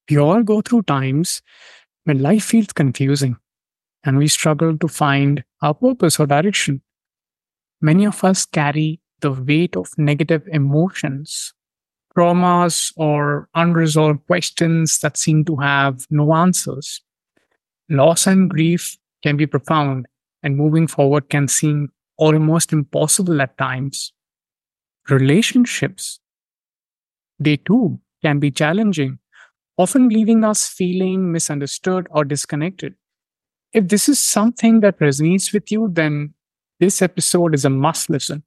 We all go through times when life feels confusing and we struggle to find our purpose or direction. Many of us carry the weight of negative emotions, traumas, or unresolved questions that seem to have no answers. Loss and grief can be profound, and moving forward can seem almost impossible at times. Relationships, they too can be challenging, often leaving us feeling misunderstood or disconnected. If this is something that resonates with you, then this episode is a must listen.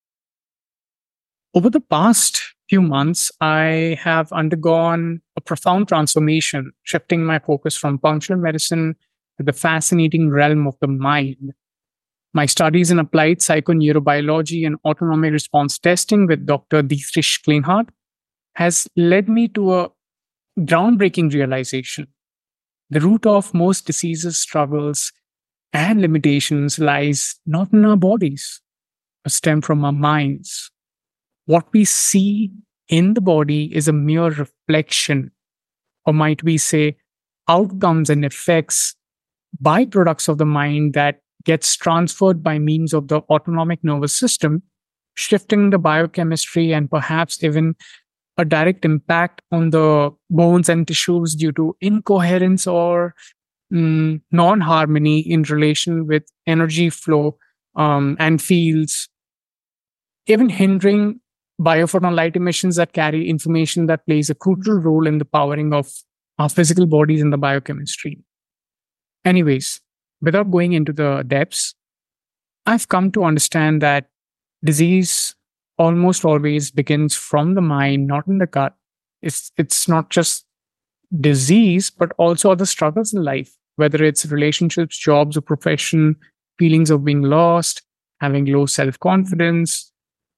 Over the past few months, I have undergone a profound transformation, shifting my focus from functional medicine to the fascinating realm of the mind. My studies in applied psychoneurobiology and autonomic response testing with Dr. Dietrich Kleinhardt has led me to a groundbreaking realization. The root of most diseases, struggles, and limitations lies not in our bodies, but stem from our minds. What we see in the body is a mere reflection, or might we say, outcomes and effects, byproducts of the mind that gets transferred by means of the autonomic nervous system, shifting the biochemistry and perhaps even a direct impact on the bones and tissues due to incoherence or non harmony in relation with energy flow and fields, even hindering biophoton light emissions that carry information that plays a crucial role in the powering of our physical bodies and the biochemistry. Anyways, without going into the depths, I've come to understand that disease almost always begins from the mind, not in the gut. It's not just disease, but also other struggles in life, whether it's relationships, jobs, or profession, feelings of being lost, having low self confidence,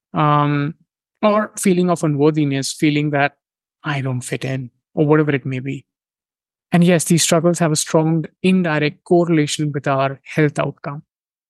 or feeling of unworthiness, feeling that I don't fit in, or whatever it may be. And yes, these struggles have a strong indirect correlation with our health outcome.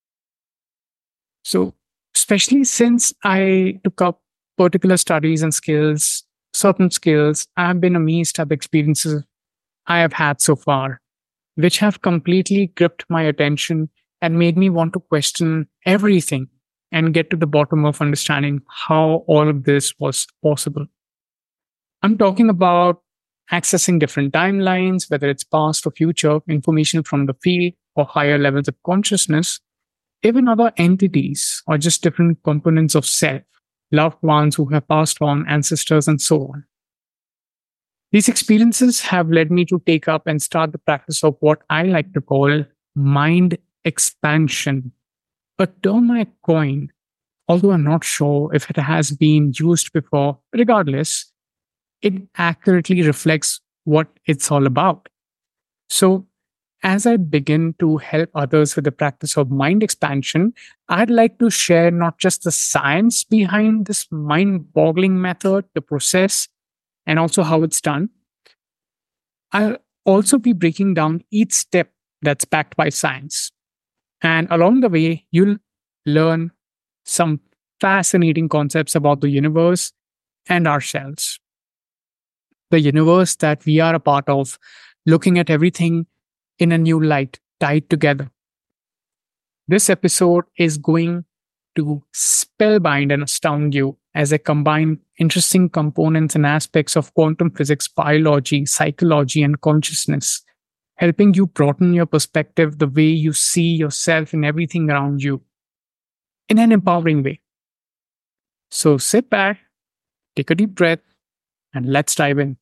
So, especially since I took up particular studies and skills, certain skills, I have been amazed at the experiences I have had so far, which have completely gripped my attention and made me want to question everything and get to the bottom of understanding how all of this was possible. I'm talking about accessing different timelines, whether it's past or future, information from the field or higher levels of consciousness, even other entities or just different components of self, loved ones who have passed on, ancestors, and so on. These experiences have led me to take up and start the practice of what I like to call mind expansion, a term I coined, although I'm not sure if it has been used before. Regardless, it accurately reflects what it's all about. So, as I begin to help others with the practice of mind expansion, I'd like to share not just the science behind this mind boggling method, the process, and also how it's done. I'll also be breaking down each step that's backed by science. And along the way, you'll learn some fascinating concepts about the universe and ourselves. The universe that we are a part of, looking at everything in a new light, tied together. This episode is going to spellbind and astound you as I combine interesting components and aspects of quantum physics, biology, psychology, and consciousness, helping you broaden your perspective, the way you see yourself and everything around you in an empowering way. So sit back, take a deep breath, and let's dive in.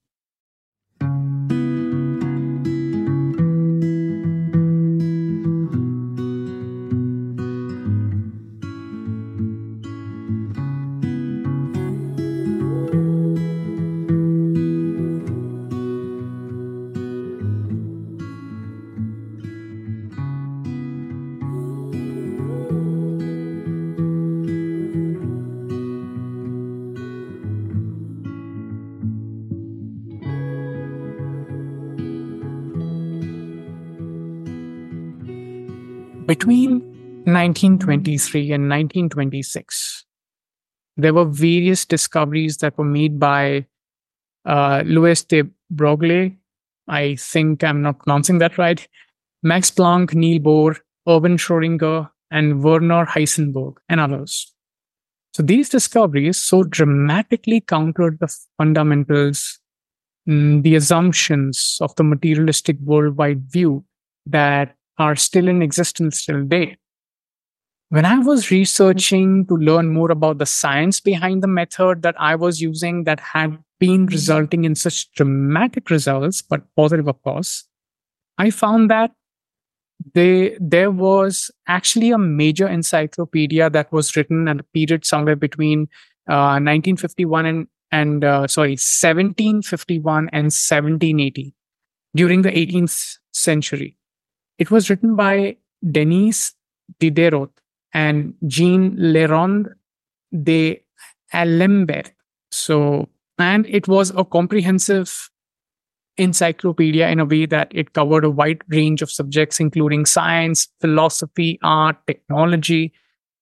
Between 1923 and 1926, there were various discoveries that were made by Louis de Broglie I think I'm not pronouncing that right. Max Planck, Niels Bohr, Erwin Schrödinger, and Werner Heisenberg, and others. So these discoveries so dramatically countered the fundamentals, the assumptions of the materialistic worldwide view that are still in existence till today. When I was researching to learn more about the science behind the method that I was using that had been resulting in such dramatic results, but positive, of course, I found that there was actually a major encyclopedia that was written at a period somewhere between 1951 and 1751 and 1780 during the 18th century. It was written by Denis Diderot and Jean Leronde de Alembert. So, and it was a comprehensive encyclopedia in a way that it covered a wide range of subjects, including science, philosophy, art, technology.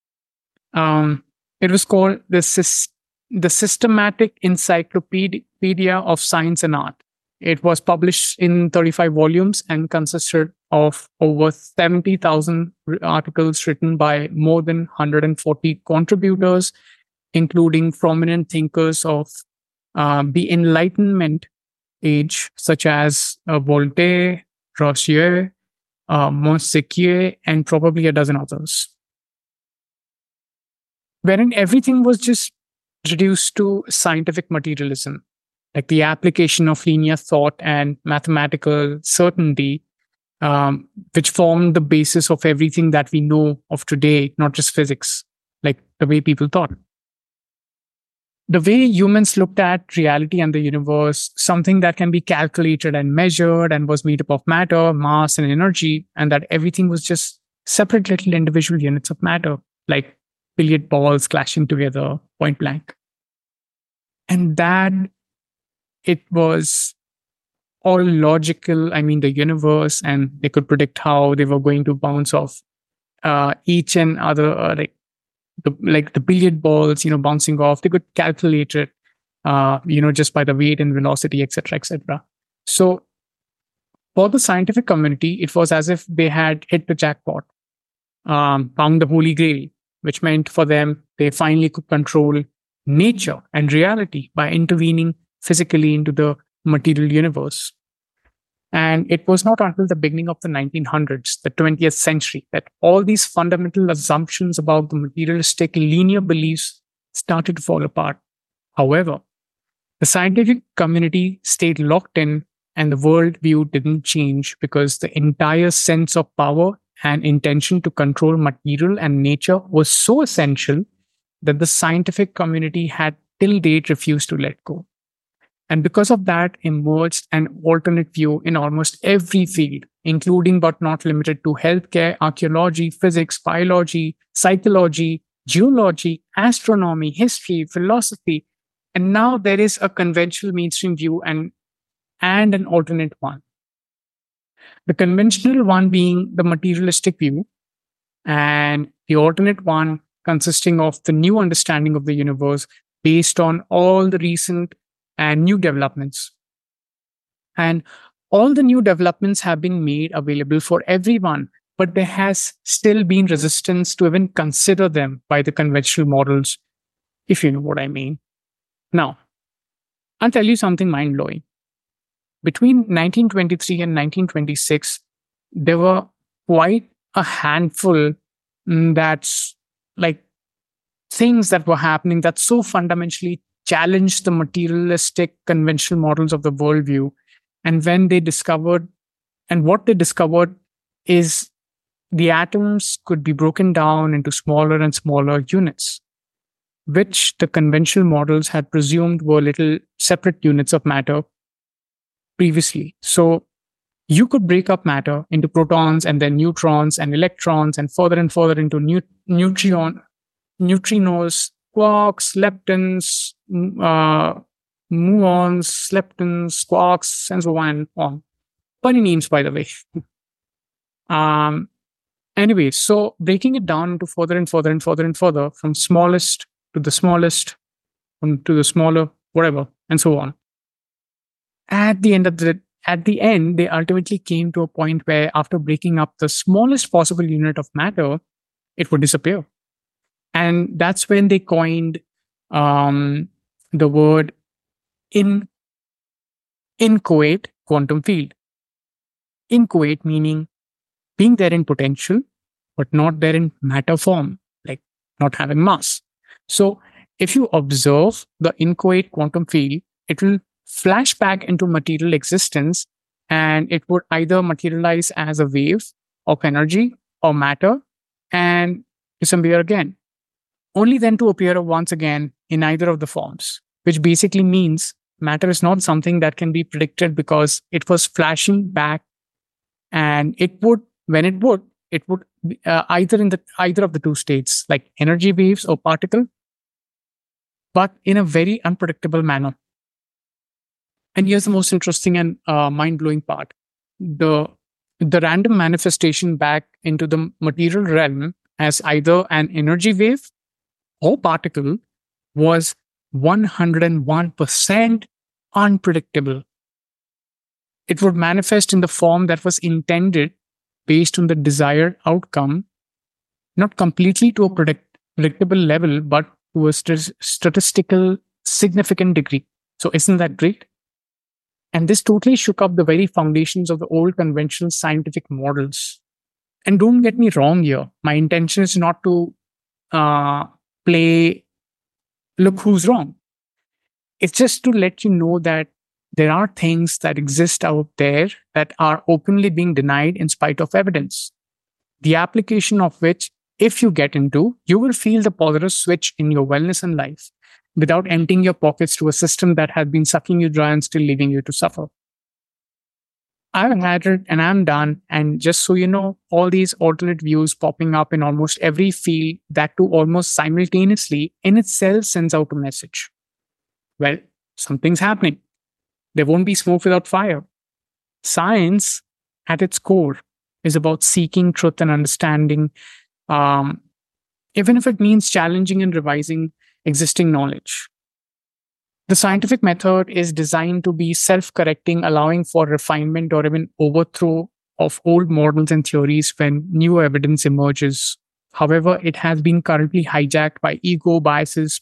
It was called the Systematic Encyclopedia of Science and Art. It was published in 35 volumes and consisted of over 70,000 articles written by more than 140 contributors, including prominent thinkers of the Enlightenment age, such as Voltaire, Rousseau, Montesquieu, and probably a dozen others. Wherein everything was just reduced to scientific materialism, like the application of linear thought and mathematical certainty, which formed the basis of everything that we know of today, not just physics, like the way people thought. The way humans looked at reality and the universe, something that can be calculated and measured and was made up of matter, mass, and energy, and that everything was just separate little individual units of matter, like billiard balls clashing together, point blank. And that it was all logical. I mean, the universe, and they could predict how they were going to bounce off each and other, like the billiard balls, bouncing off. They could calculate it, just by the weight and velocity, etc., etc. So for the scientific community, it was as if they had hit the jackpot, found the holy grail, which meant for them, they finally could control nature and reality by intervening physically into the material universe. And it was not until the beginning of the 1900s, the 20th century, that all these fundamental assumptions about the materialistic linear beliefs started to fall apart. However, the scientific community stayed locked in, and the worldview didn't change because the entire sense of power and intention to control material and nature was so essential that the scientific community had till date refused to let go. And because of that, emerged an alternate view in almost every field, including but not limited to healthcare, archaeology, physics, biology, psychology, geology, astronomy, history, philosophy. And now there is a conventional mainstream view and an alternate one. The conventional one being the materialistic view, and the alternate one consisting of the new understanding of the universe based on all the recent and new developments. And all the new developments have been made available for everyone, but there has still been resistance to even consider them by the conventional models, if you know what I mean. Now, I'll tell you something mind-blowing. Between 1923 and 1926, there were quite a handful that's like things that were happening that so fundamentally challenged the materialistic conventional models of the worldview. And when they discovered, and what they discovered is the atoms could be broken down into smaller and smaller units, which the conventional models had presumed were little separate units of matter previously. So you could break up matter into protons and then neutrons and electrons and further into neutrinos, quarks, leptons, muons, leptons, quarks, and so on and on. Funny names, by the way. Anyway, so breaking it down into further, from smallest to the smallest, to the smaller, whatever, and so on. At the end At the end, they ultimately came to a point where, after breaking up the smallest possible unit of matter, it would disappear. And that's when they coined um, the word in inchoate quantum field. Inchoate meaning being there in potential, but not there in matter form, like not having mass. So if you observe the inchoate quantum field, it will flash back into material existence, and it would either materialize as a wave of energy or matter and disappear again, only then to appear once again in either of the forms, which basically means matter is not something that can be predicted because it was flashing back, and it would, when it would either in the either of the two states, like energy waves or particle, but in a very unpredictable manner. And here's the most interesting and mind-blowing part: the the random manifestation back into the material realm as either an energy wave or particle was 101% unpredictable. It would manifest in the form that was intended based on the desired outcome, not completely to a predictable level, but to a statistical significant degree. So, isn't that great? And this totally shook up the very foundations of the old conventional scientific models. And don't get me wrong here. My intention is not to uh, play look who's wrong. It's just to let you know that there are things that exist out there that are openly being denied in spite of evidence, the application of which, if you get into, you will feel the positive switch in your wellness and life without emptying your pockets to a system that has been sucking you dry and still leaving you to suffer. I've had it and I'm done. And just so you know, all these alternate views popping up in almost every field, that too almost simultaneously, in itself sends out a message. Well, something's happening. There won't be smoke without fire. Science, at its core, is about seeking truth and understanding, um, even if it means challenging and revising existing knowledge. The scientific method is designed to be self correcting, allowing for refinement or even overthrow of old models and theories when new evidence emerges. However, it has been currently hijacked by ego, biases,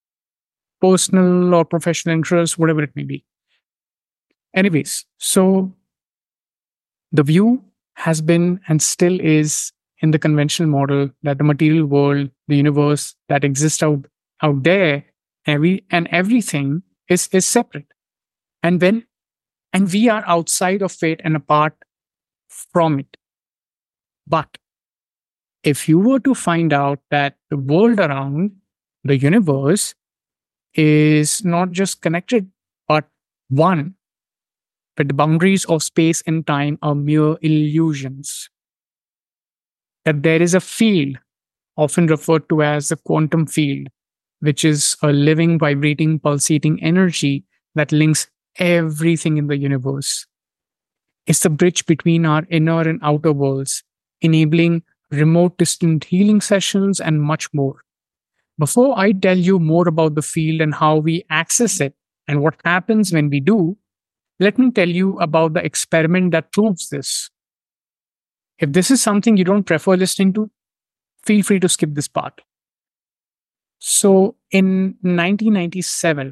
personal or professional interests, whatever it may be. Anyways, so the view has been and still is in the conventional model that the material world, the universe that exists out there, everything is separate. And when and we are outside of it and apart from it. But if you were to find out that the world around the universe is not just connected, but one, but the boundaries of space and time are mere illusions, that there is a field, often referred to as the quantum field, which is a living, vibrating, pulsating energy that links everything in the universe. It's the bridge between our inner and outer worlds, enabling remote, distant healing sessions and much more. Before I tell you more about the field and how we access it and what happens when we do, let me tell you about the experiment that proves this. If this is something you don't prefer listening to, feel free to skip this part. So, in 1997,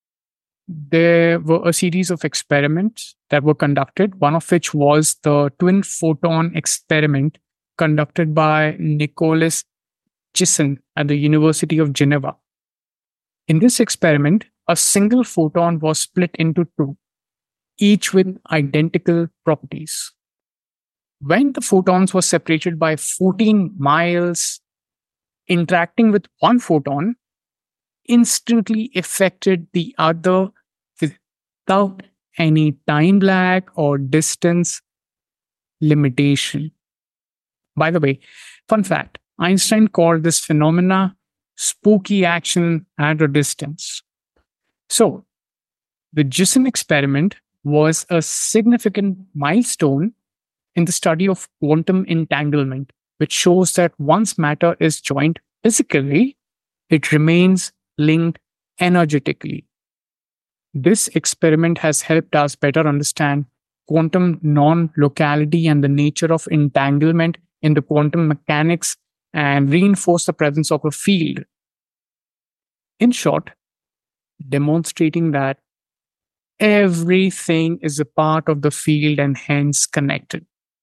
there were a series of experiments that were conducted, one of which was the twin photon experiment conducted by Nicolas Gisin at the University of Geneva. In this experiment, a single photon was split into two, each with identical properties. When the photons were separated by 14 miles, interacting with one photon instantly affected the other without any time lag or distance limitation. By the way, fun fact, Einstein called this phenomena spooky action at a distance. So, the Gisin experiment was a significant milestone in the study of quantum entanglement, which shows that once matter is joined physically, it remains linked energetically. This experiment has helped us better understand quantum non locality and the nature of entanglement in the quantum mechanics and reinforce the presence of a field. In short, demonstrating that everything is a part of the field and hence connected.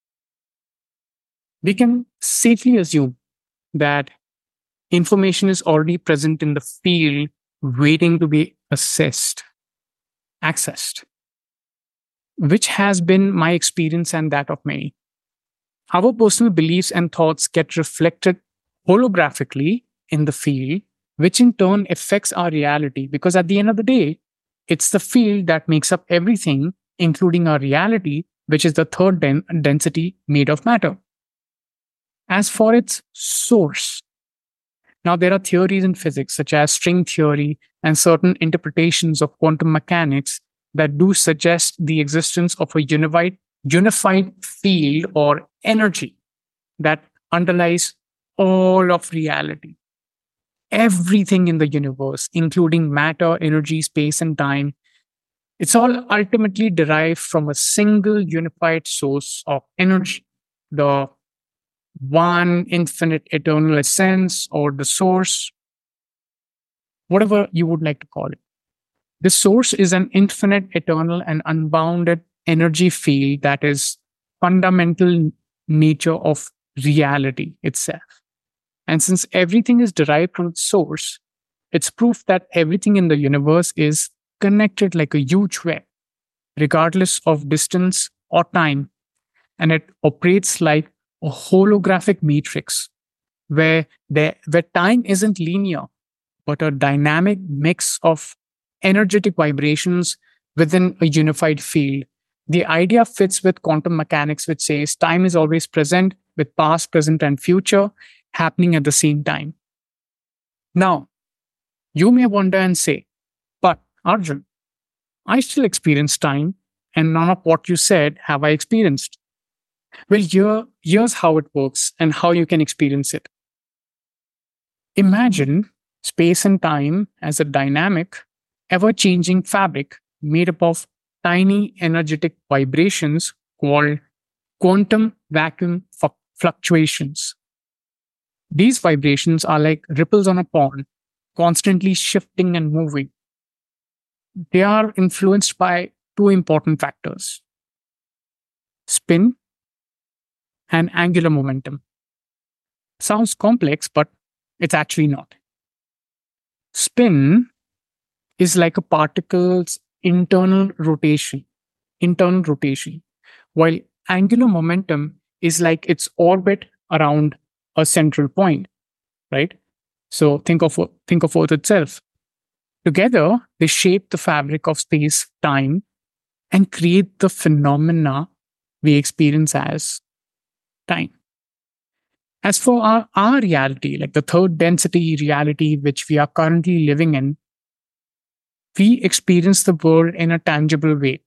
We can safely assume that information is already present in the field, waiting to be accessed, which has been my experience and that of many. Our personal beliefs and thoughts get reflected holographically in the field, which in turn affects our reality because at the end of the day, it's the field that makes up everything, including our reality, which is the third density made of matter. As for its source, now there are theories in physics, such as string theory and certain interpretations of quantum mechanics, that do suggest the existence of a unified field or energy that underlies all of reality. Everything in the universe, including matter, energy, space, and time, it's all ultimately derived from a single unified source of energy, the one infinite eternal essence or the source, whatever you would like to call it. The source is an infinite, eternal, and unbounded energy field that is fundamental nature of reality itself. And since everything is derived from its source, it's proof that everything in the universe is connected like a huge web, regardless of distance or time. And it operates like a holographic matrix where time isn't linear, but a dynamic mix of energetic vibrations within a unified field. The idea fits with quantum mechanics, which says time is always present with past, present, and future happening at the same time. Now, you may wonder and say, but Arjun, I still experience time, and none of what you said have I experienced. Well, here's how it works and how you can experience it. Imagine space and time as a dynamic, ever changing fabric made up of tiny energetic vibrations called quantum vacuum fluctuations. These vibrations are like ripples on a pond, constantly shifting and moving. They are influenced by two important factors: spin and angular momentum. Sounds complex, but it's actually not. Spin is like a particle's internal rotation, while angular momentum is like its orbit around a central point, right? So think of Earth itself. Together, they shape the fabric of space, time, and create the phenomena we experience as time. As for our reality, like the third density reality which we are currently living in, we experience the world in a tangible way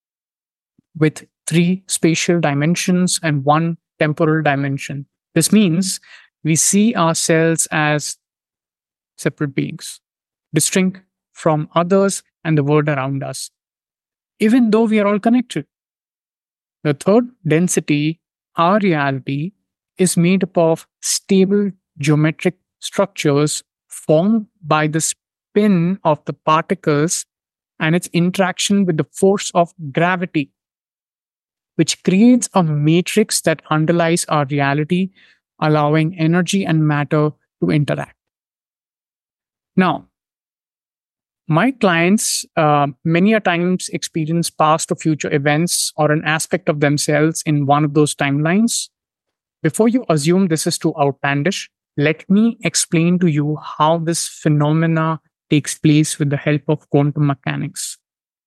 with three spatial dimensions and one temporal dimension. This means we see ourselves as separate beings, distinct from others and the world around us, even though we are all connected. The third density, our reality, is made up of stable geometric structures formed by the spin of the particles and its interaction with the force of gravity, which creates a matrix that underlies our reality, allowing energy and matter to interact. Now, my clients many a times experience past or future events or an aspect of themselves in one of those timelines. Before you assume this is too outlandish, let me explain to you how this phenomena takes place with the help of quantum mechanics.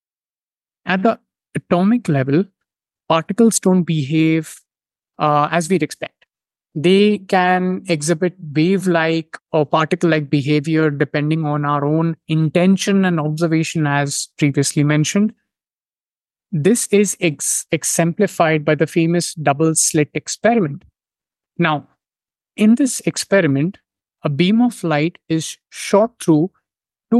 At the atomic level, particles don't behave as we'd expect. They can exhibit wave-like or particle-like behavior depending on our own intention and observation, as previously mentioned. This is exemplified by the famous double slit experiment. Now, in this experiment, a beam of light is shot through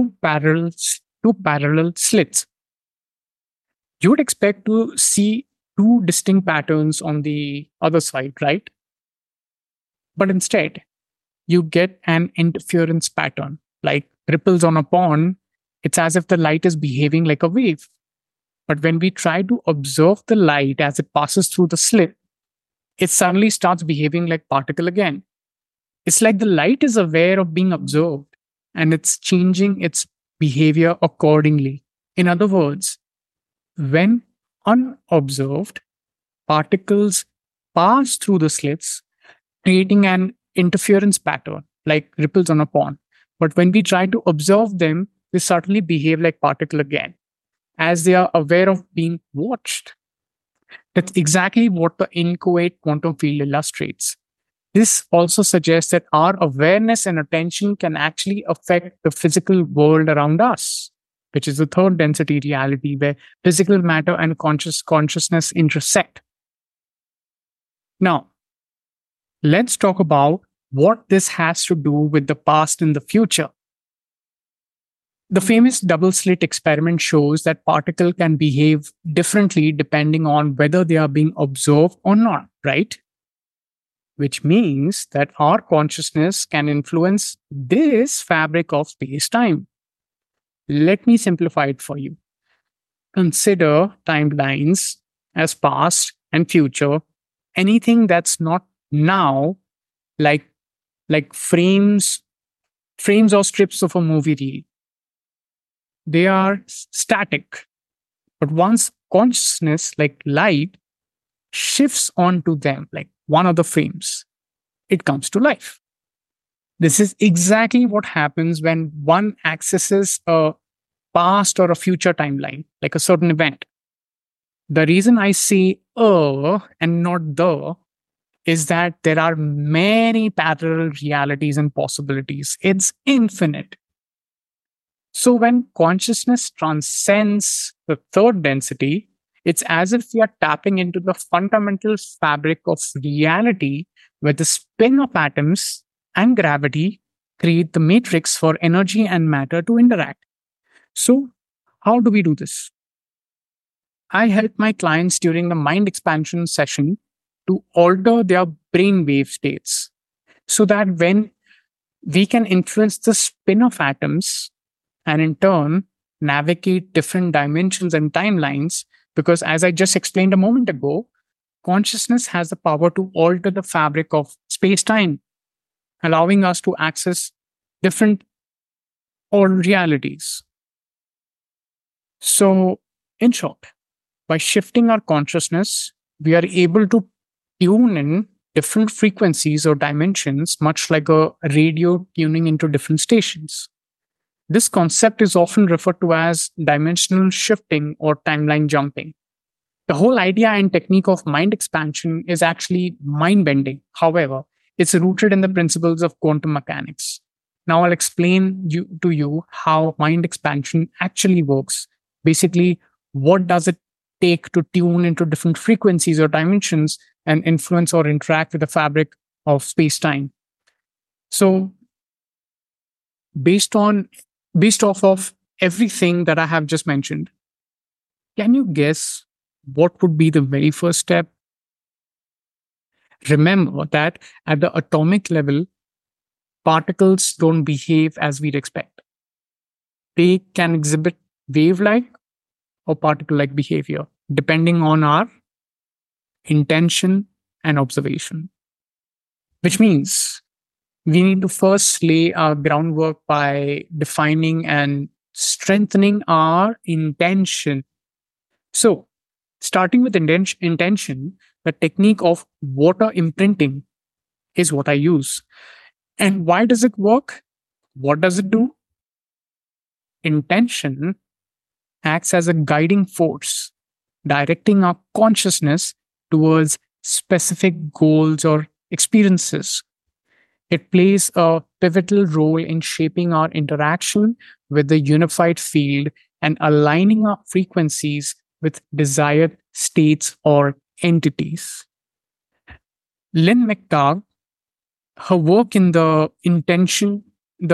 two parallel slits. You would expect to see two distinct patterns on the other side, right? But instead, you get an interference pattern, like ripples on a pond. It's as if the light is behaving like a wave. But when we try to observe the light as it passes through the slit, it suddenly starts behaving like particle again. It's like the light is aware of being observed and it's changing its behavior accordingly. In other words, when unobserved, particles pass through the slits, creating an interference pattern like ripples on a pond. But when we try to observe them, they suddenly behave like particle again, as they are aware of being watched. That's exactly what the inchoate quantum field illustrates. This also suggests that our awareness and attention can actually affect the physical world around us, which is the third density reality where physical matter and consciousness intersect. Now, let's talk about what this has to do with the past and the future. The famous double slit experiment shows that particles can behave differently depending on whether they are being observed or not, right? Which means that our consciousness can influence this fabric of space time. Let me simplify it for you. Consider timelines as past and future. Anything that's not now, like frames or strips of a movie reel, they are static. But once consciousness, like light, shifts onto them, like one of the frames, it comes to life. This is exactly what happens when one accesses a past or a future timeline, like a certain event. The reason I say and not the is that there are many parallel realities and possibilities. It's infinite. So when consciousness transcends the third density, it's as if we are tapping into the fundamental fabric of reality where the spin of atoms and gravity create the matrix for energy and matter to interact. So, how do we do this? I help my clients during the mind expansion session to alter their brainwave states so that when we can influence the spin of atoms and in turn navigate different dimensions and timelines, because as I just explained a moment ago, consciousness has the power to alter the fabric of space time, allowing us to access different or realities. So, in short, by shifting our consciousness, we are able to tune in different frequencies or dimensions, much like a radio tuning into different stations. This concept is often referred to as dimensional shifting or timeline jumping. The whole idea and technique of mind expansion is actually mind bending. However, it's rooted in the principles of quantum mechanics. Now I'll explain to you how mind expansion actually works. Basically, what does it take to tune into different frequencies or dimensions and influence or interact with the fabric of space-time? So, based off of everything that I have just mentioned, can you guess what would be the very first step? Remember that at the atomic level, particles don't behave as we'd expect. They can exhibit wave-like or particle-like behavior, depending on our intention and observation. Which means we need to first lay our groundwork by defining and strengthening our intention. So, starting with intention, the technique of water imprinting is what I use. And why does it work? What does it do? Intention acts as a guiding force, directing our consciousness towards specific goals or experiences. It plays a pivotal role in shaping our interaction with the unified field and aligning our frequencies with desired states or entities. Lynn McTagg, her work in the intention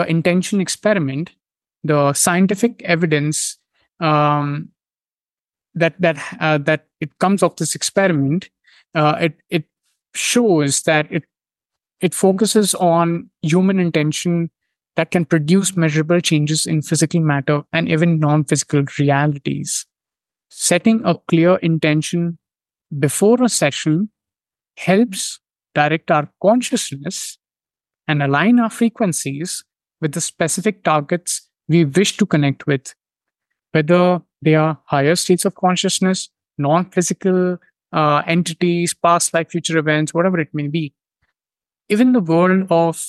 experiment, the scientific evidence that it comes of this experiment, it shows that it focuses on human intention that can produce measurable changes in physical matter and even non-physical realities. Setting a clear intention before a session helps direct our consciousness and align our frequencies with the specific targets we wish to connect with, whether they are higher states of consciousness, non physical entities, past life, future events, whatever it may be. Even the world of,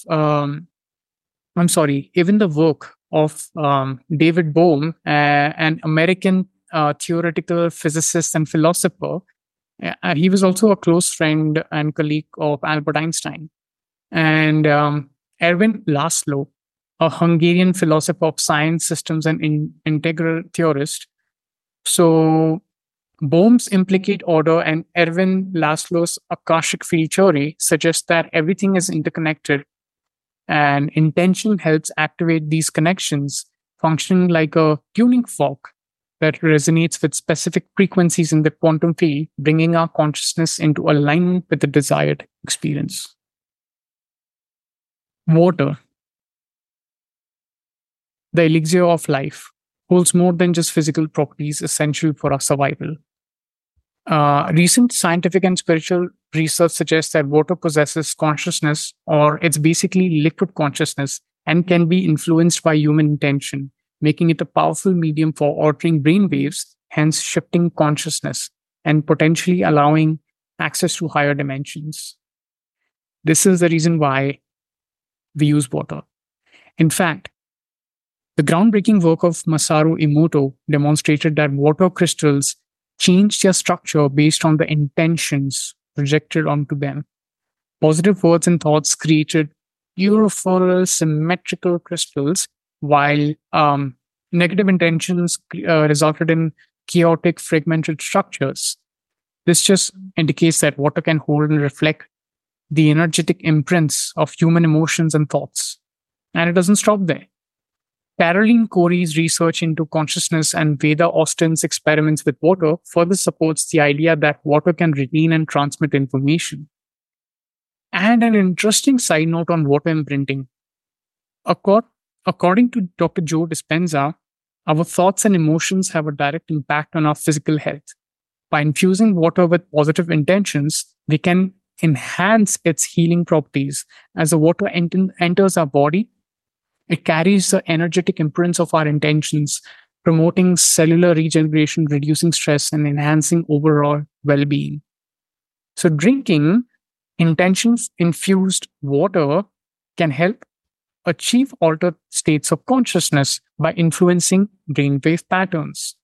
even the work of David Bohm, an American theoretical physicist and philosopher. He was also a close friend and colleague of Albert Einstein. And Erwin Laszlo, a Hungarian philosopher of science, systems, and integral theorist. So, Bohm's implicate order and Erwin Laszlo's Akashic field theory suggest that everything is interconnected, and intention helps activate these connections, functioning like a tuning fork that resonates with specific frequencies in the quantum field, bringing our consciousness into alignment with the desired experience. Water, the elixir of life, holds more than just physical properties essential for our survival. Recent scientific and spiritual research suggests that water possesses consciousness, or it's basically liquid consciousness, and can be influenced by human intention, making it a powerful medium for altering brain waves, hence shifting consciousness and potentially allowing access to higher dimensions. This is the reason why we use water. In fact, the groundbreaking work of Masaru Emoto demonstrated that water crystals change their structure based on the intentions projected onto them. Positive words and thoughts created beautiful, symmetrical crystals, while negative intentions resulted in chaotic, fragmented structures. This just indicates that water can hold and reflect the energetic imprints of human emotions and thoughts. And it doesn't stop there. Caroline Corey's research into consciousness and Veda Austin's experiments with water further supports the idea that water can retain and transmit information. And an interesting side note on water imprinting. According to Dr. Joe Dispenza, our thoughts and emotions have a direct impact on our physical health. By infusing water with positive intentions, we can enhance its healing properties. As the water enters our body, it carries the energetic imprints of our intentions, promoting cellular regeneration, reducing stress, and enhancing overall well being. So, drinking intentions infused water can help achieve altered states of consciousness by influencing brainwave patterns.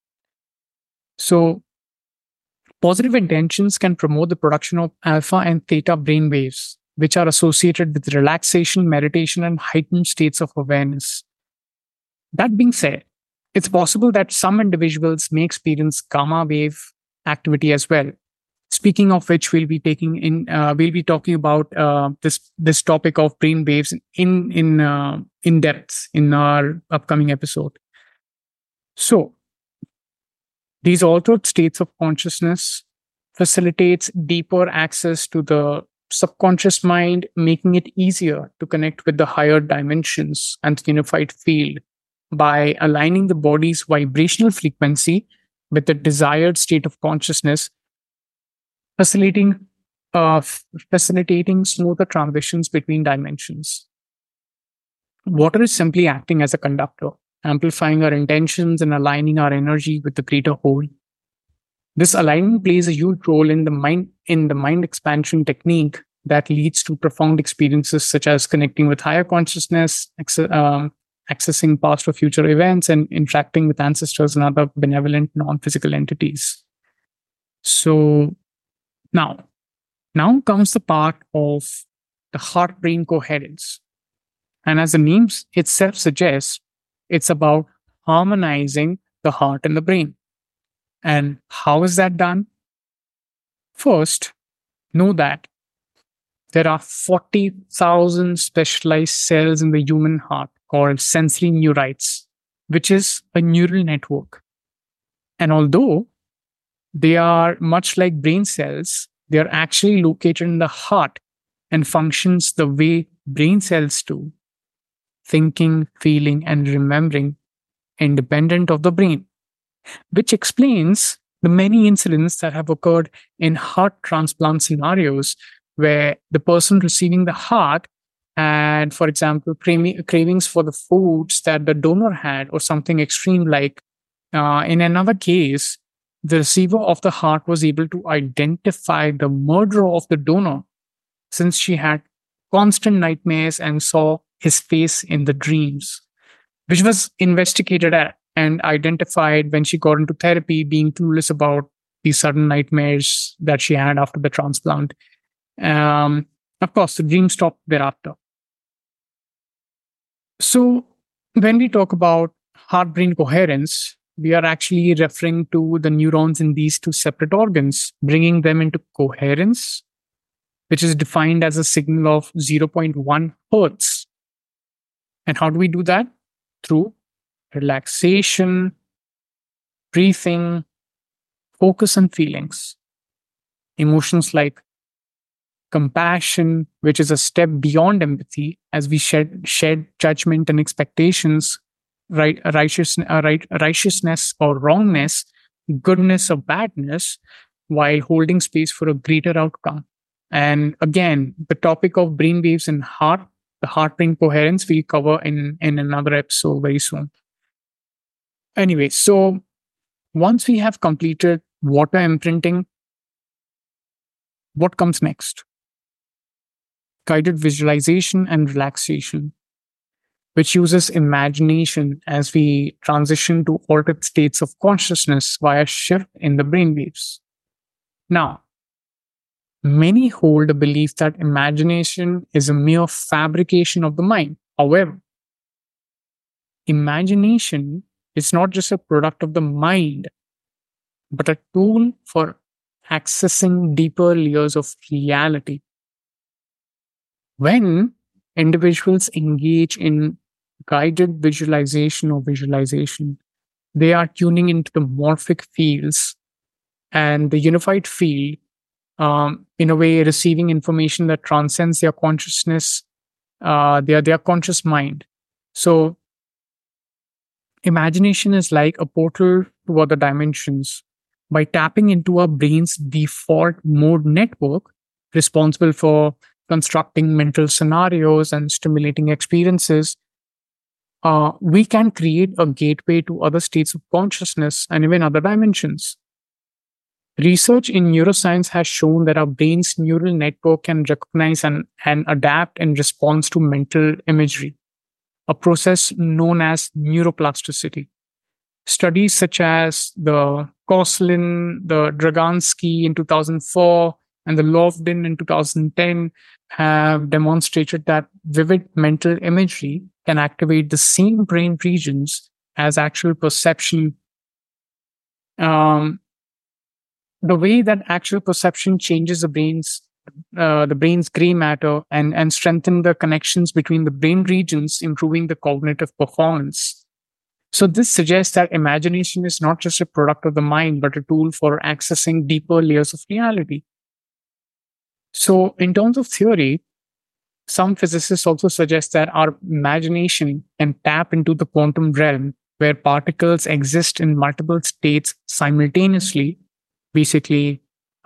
So, positive intentions can promote the production of alpha and theta brainwaves, which are associated with relaxation, meditation, and heightened states of awareness. That being said, it's possible that some individuals may experience gamma wave activity as well. Speaking of which, we'll be talking about this topic of brain waves in depth in our upcoming episode. So, these altered states of consciousness facilitates deeper access to the subconscious mind, making it easier to connect with the higher dimensions and the unified field by aligning the body's vibrational frequency with the desired state of consciousness, facilitating smoother transitions between dimensions. Water is simply acting as a conductor, amplifying our intentions and aligning our energy with the greater whole. This alignment plays a huge role in the mind expansion technique that leads to profound experiences such as connecting with higher consciousness, accessing past or future events, and interacting with ancestors and other benevolent non-physical entities. So now comes the part of the heart-brain coherence. And as the name itself suggests, it's about harmonizing the heart and the brain. And how is that done? First, know that there are 40,000 specialized cells in the human heart called sensory neurites, which is a neural network. And although They are much like brain cells. They are actually located in the heart and functions the way brain cells do, thinking, feeling, and remembering independent of the brain, which explains the many incidents that have occurred in heart transplant scenarios where the person receiving the heart had, for example, cravings for the foods that the donor had, or something extreme like in another case, the receiver of the heart was able to identify the murderer of the donor since she had constant nightmares and saw his face in the dreams, which was investigated and identified when she got into therapy, being clueless about the sudden nightmares that she had after the transplant. Um, of course, the dream stopped thereafter. So, when we talk about heart brain coherence, we are actually referring to the neurons in these two separate organs, bringing them into coherence, which is defined as a signal of zero point 0.1 hertz. And how do we do that? Through relaxation, breathing, focus on feelings, emotions like compassion, which is a step beyond empathy, as we shed judgment and expectations, righteousness or wrongness, goodness or badness, while holding space for a greater outcome. And again, the topic of brain waves and heart, the heart brain coherence, we cover in another episode very soon. Anyway, so once we have completed water imprinting, what comes next? Guided visualization and relaxation, which uses imagination as we transition to altered states of consciousness via shift in the brainwaves. Now, many hold a belief that imagination is a mere fabrication of the mind. However, imagination is not just a product of the mind, but a tool for accessing deeper layers of reality. When individuals engage in guided visualization, they are tuning into the morphic fields and the unified field, in a way, receiving information that transcends their consciousness, their conscious mind. So, imagination is like a portal to other dimensions. By tapping into our brain's default mode network, responsible for constructing mental scenarios and stimulating experiences, we can create a gateway to other states of consciousness and even other dimensions. Research in neuroscience has shown that our brain's neural network can recognize and adapt in response to mental imagery, a process known as neuroplasticity. Studies such as the Koslin, the Dragansky in 2004, and the Lovdin in 2010 have demonstrated that vivid mental imagery can activate the same brain regions as actual perception. The way that actual perception changes the brain's gray matter and strengthen the connections between the brain regions, improving the cognitive performance. So this suggests that imagination is not just a product of the mind, but a tool for accessing deeper layers of reality. So in terms of theory, some physicists also suggest that our imagination can tap into the quantum realm where particles exist in multiple states simultaneously, basically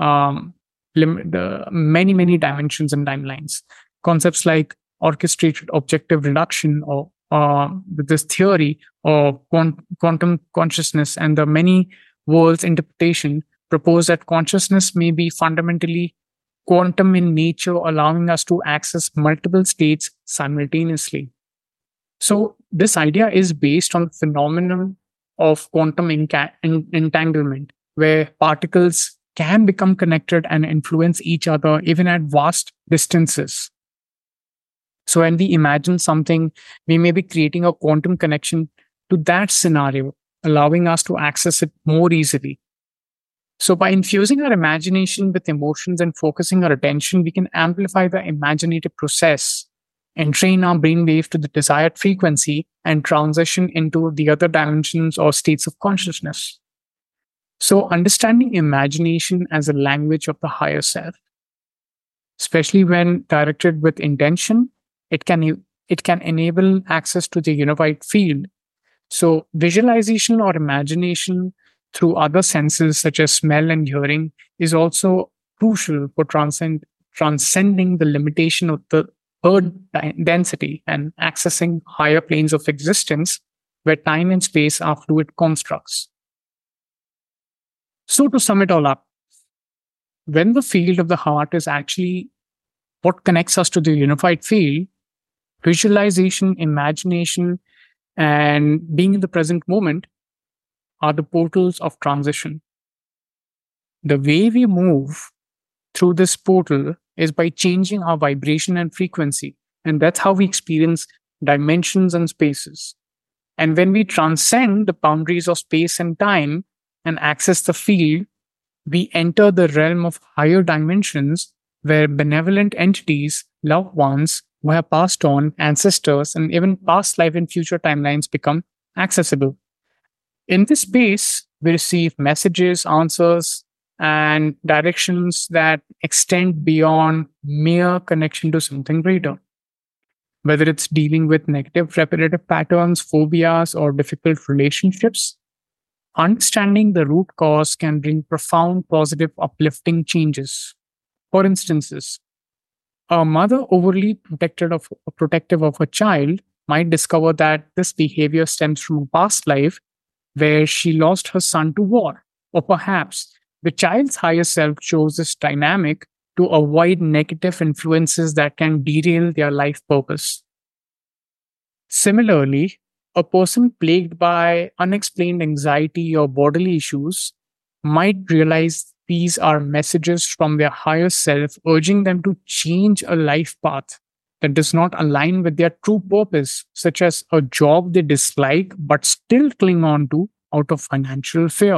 the many dimensions and timelines. Concepts like orchestrated objective reduction or this theory of quantum consciousness and the many worlds interpretation propose that consciousness may be fundamentally quantum in nature, allowing us to access multiple states simultaneously. So this idea is based on the phenomenon of quantum entanglement, where particles can become connected and influence each other even at vast distances. So when we imagine something, we may be creating a quantum connection to that scenario, allowing us to access it more easily. So by infusing our imagination with emotions and focusing our attention, we can amplify the imaginative process and train our brainwave to the desired frequency and transition into the other dimensions or states of consciousness. So, understanding imagination as a language of the higher self, especially when directed with intention, it can enable access to the unified field. So, visualization or imagination through other senses, such as smell and hearing, is also crucial for transcending the limitation of the density and accessing higher planes of existence where time and space are fluid constructs. So, to sum it all up, when the field of the heart is actually what connects us to the unified field, visualization, imagination, and being in the present moment are the portals of transition. The way we move through this portal is by changing our vibration and frequency. And that's how we experience dimensions and spaces. And when we transcend the boundaries of space and time and access the field, we enter the realm of higher dimensions where benevolent entities, loved ones who have passed on, ancestors, and even past life and future timelines become accessible. In this space, we receive messages, answers, and directions that extend beyond mere connection to something greater. Whether it's dealing with negative repetitive patterns, phobias, or difficult relationships, understanding the root cause can bring profound, positive, uplifting changes. For instances, a mother overly protective of a child might discover that this behavior stems from a past life where she lost her son to war. Or perhaps the child's higher self chose this dynamic to avoid negative influences that can derail their life purpose. Similarly, a person plagued by unexplained anxiety or bodily issues might realize these are messages from their higher self urging them to change a life path that does not align with their true purpose, such as a job they dislike but still cling on to out of financial fear.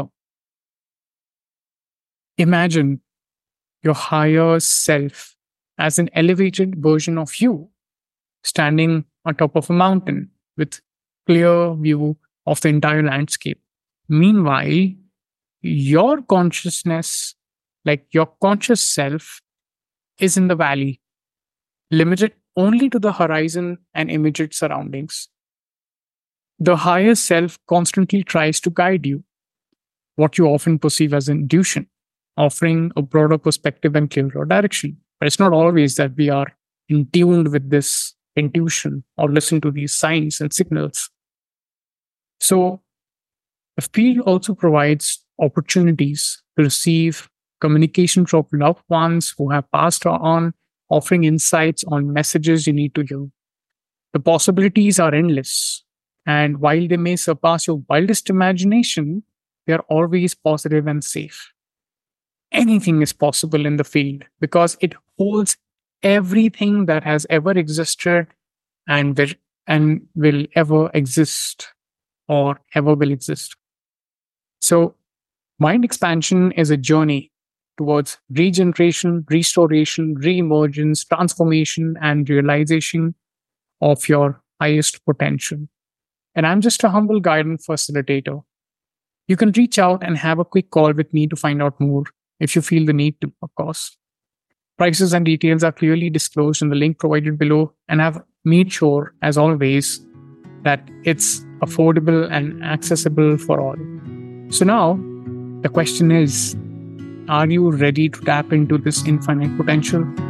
Imagine your higher self as an elevated version of you standing on top of a mountain with clear view of the entire landscape. Meanwhile, your consciousness, like your conscious self, is in the valley, limited only to the horizon and immediate surroundings. The higher self constantly tries to guide you, what you often perceive as intuition, offering a broader perspective and clearer direction. But it's not always that we are in tune with this intuition or listen to these signs and signals. So, the field also provides opportunities to receive communication from loved ones who have passed on, offering insights on messages you need to hear. The possibilities are endless. And while they may surpass your wildest imagination, they are always positive and safe. Anything is possible in the field because it holds everything that has ever existed and will ever exist or ever will exist. So, mind expansion is a journey towards regeneration, restoration, reemergence, transformation, and realization of your highest potential. And I'm just a humble guide and facilitator. You can reach out and have a quick call with me to find out more if you feel the need to, of course. Prices and details are clearly disclosed in the link provided below, and I've made sure, as always, that it's affordable and accessible for all. So now, the question is, are you ready to tap into this infinite potential?